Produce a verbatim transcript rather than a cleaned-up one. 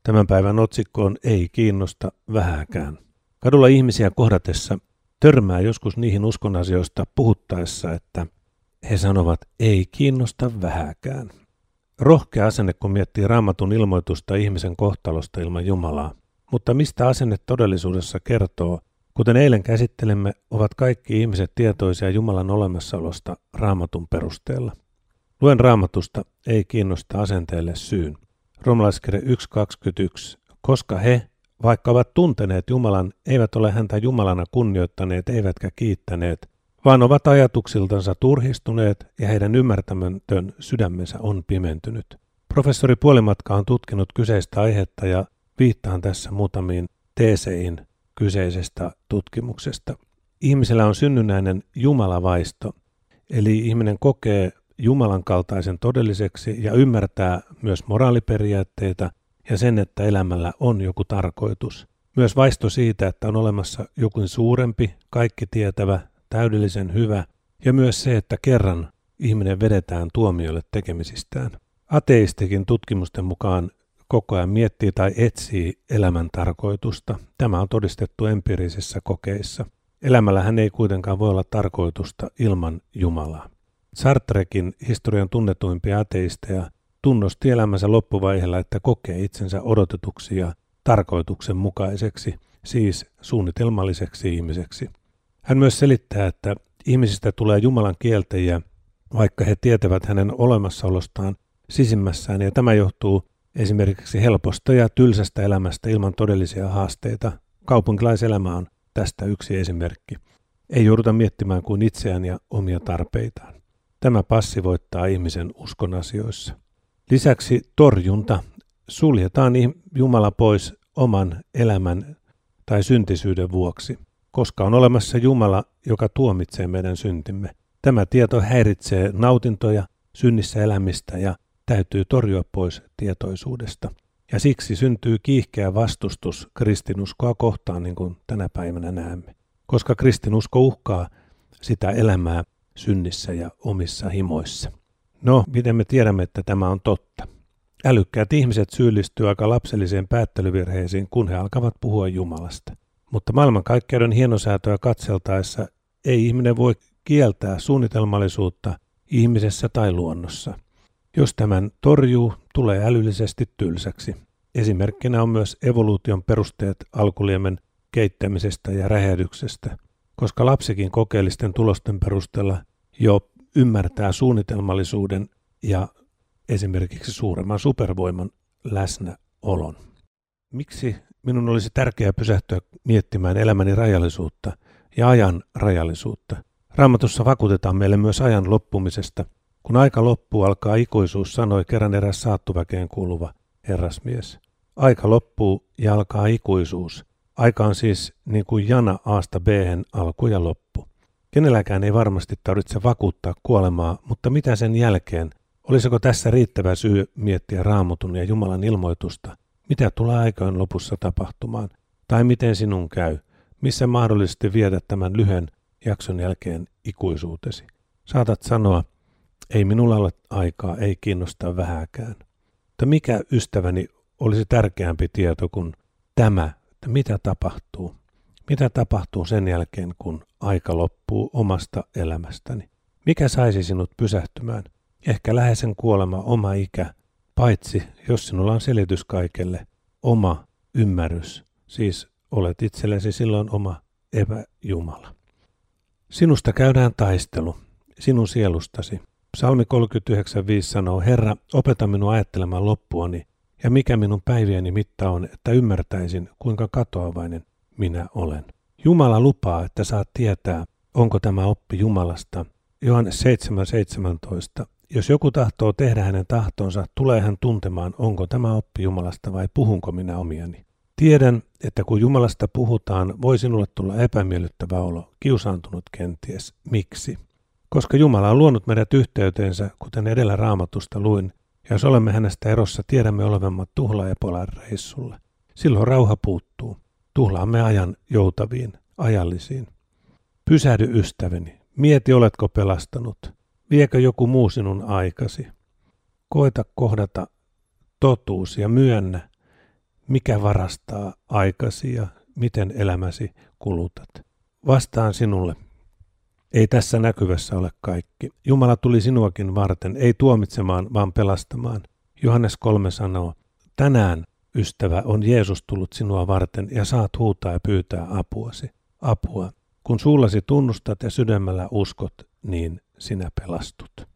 Tämän päivän otsikko on Ei kiinnosta vähääkään. Kadulla ihmisiä kohdatessa törmää joskus niihin uskonasioista puhuttaessa, että he sanovat ei kiinnosta vähääkään. Rohkea asenne, kun miettii Raamatun ilmoitusta ihmisen kohtalosta ilman Jumalaa. Mutta mistä asenne todellisuudessa kertoo? Kuten eilen käsittelemme, ovat kaikki ihmiset tietoisia Jumalan olemassaolosta Raamatun perusteella. Luen Raamatusta ei kiinnosta asenteelle syyn. Roomalaiskirja yksi kaksikymmentäyksi. Koska he, vaikka ovat tunteneet Jumalan, eivät ole häntä Jumalana kunnioittaneet eivätkä kiittäneet, vaan ovat ajatuksiltansa turhistuneet ja heidän ymmärtämätön sydämensä on pimentynyt. Professori Puolimatka on tutkinut kyseistä aihetta ja viittaan tässä muutamiin teeseihin kyseisestä tutkimuksesta. Ihmisellä on synnynnäinen jumalavaisto, eli ihminen kokee Jumalan kaltaisen todelliseksi ja ymmärtää myös moraaliperiaatteita ja sen, että elämällä on joku tarkoitus. Myös vaisto siitä, että on olemassa joku suurempi, kaikki tietävä, täydellisen hyvä ja myös se, että kerran ihminen vedetään tuomiolle tekemisistään. Ateistikin tutkimusten mukaan koko ajan miettii tai etsii elämän tarkoitusta. Tämä on todistettu empiirisissä kokeissa. Elämällähän ei kuitenkaan voi olla tarkoitusta ilman Jumalaa. Sartrekin historian tunnetuimpia ateisteja tunnosti elämänsä loppuvaiheella, että kokee itsensä odotetuksi ja tarkoituksenmukaiseksi, siis suunnitelmalliseksi ihmiseksi. Hän myös selittää, että ihmisistä tulee Jumalan kieltäjiä, vaikka he tietävät hänen olemassaolostaan sisimmässään, ja tämä johtuu esimerkiksi helposta ja tylsästä elämästä ilman todellisia haasteita. Kaupunkilaiselämä on tästä yksi esimerkki. Ei jouduta miettimään kuin itseään ja omia tarpeitaan. Tämä passivoittaa ihmisen uskon asioissa. Lisäksi torjunta. Suljetaan Jumala pois oman elämän tai syntisyyden vuoksi, koska on olemassa Jumala, joka tuomitsee meidän syntimme. Tämä tieto häiritsee nautintoja synnissä elämistä ja täytyy torjua pois tietoisuudesta. Ja siksi syntyy kiihkeä vastustus kristinuskoa kohtaan, niin kuin tänä päivänä näemme. Koska kristinusko uhkaa sitä elämää synnissä ja omissa himoissa. No, miten me tiedämme, että tämä on totta? Älykkäät ihmiset syyllistyvät aika lapselliseen päättelyvirheisiin, kun he alkavat puhua Jumalasta. Mutta maailmankaikkeuden hienosäätöä katseltaessa ei ihminen voi kieltää suunnitelmallisuutta ihmisessä tai luonnossa. Jos tämän torjuu, tulee älyllisesti tylsäksi. Esimerkkinä on myös evoluution perusteet alkuliemen keittämisestä ja räjähdyksestä, koska lapsikin kokeellisten tulosten perusteella jo ymmärtää suunnitelmallisuuden ja esimerkiksi suuremman supervoiman läsnäolon. Miksi minun olisi tärkeää pysähtyä miettimään elämäni rajallisuutta ja ajan rajallisuutta? Raamatussa vakuutetaan meille myös ajan loppumisesta. Kun aika loppuu, alkaa ikuisuus, sanoi kerran eräs saattuväkeen kuuluva herrasmies. Aika loppuu ja alkaa ikuisuus. Aika on siis niin kuin jana A:sta B:hen alku ja loppu. Kenelläkään ei varmasti tarvitse vakuuttaa kuolemaa, mutta mitä sen jälkeen? Olisiko tässä riittävä syy miettiä Raamatun ja Jumalan ilmoitusta? Mitä tulee aikojen lopussa tapahtumaan? Tai miten sinun käy? Missä mahdollisesti viedä tämän lyhyen jakson jälkeen ikuisuutesi? Saatat sanoa, ei minulla ole aikaa, ei kiinnosta vähääkään. Mutta mikä, ystäväni, olisi tärkeämpi tieto kuin tämä, että mitä tapahtuu? Mitä tapahtuu sen jälkeen, kun aika loppuu omasta elämästäni? Mikä saisi sinut pysähtymään? Ehkä läheisen kuolema, oma ikä, paitsi jos sinulla on selitys kaikelle, oma ymmärrys, siis olet itsellesi silloin oma epäjumala. Sinusta käydään taistelu, sinun sielustasi. Psalmi kolmekymmentäyhdeksän viisi sanoo, Herra, opeta minua ajattelemaan loppuani, ja mikä minun päivieni mitta on, että ymmärtäisin, kuinka katoavainen minä olen. Jumala lupaa, että saat tietää, onko tämä oppi Jumalasta. Johannes seitsemän seitsemäntoista. Jos joku tahtoo tehdä hänen tahtonsa, tulee hän tuntemaan, onko tämä oppi Jumalasta vai puhunko minä omiani. Tiedän, että kun Jumalasta puhutaan, voi sinulle tulla epämiellyttävä olo, kiusaantunut kenties. Miksi? Koska Jumala on luonut meidät yhteyteensä, kuten edellä Raamatusta luin, ja jos olemme hänestä erossa, tiedämme olevammat tuhlaajapolan reissulla. Silloin rauha puuttuu. Tuhlaamme ajan joutaviin, ajallisiin. Pysähdy ystäväni. Mieti, oletko pelastanut. Viekö joku muu sinun aikasi? Koeta kohdata totuus ja myönnä, mikä varastaa aikasi ja miten elämäsi kulutat. Vastaan sinulle. Ei tässä näkyvässä ole kaikki. Jumala tuli sinuakin varten, ei tuomitsemaan, vaan pelastamaan. Johannes kolme sanoo, tänään, ystävä, on Jeesus tullut sinua varten ja saat huutaa ja pyytää apuasi. Apua. Kun suullasi tunnustat ja sydämellä uskot, niin sinä pelastut.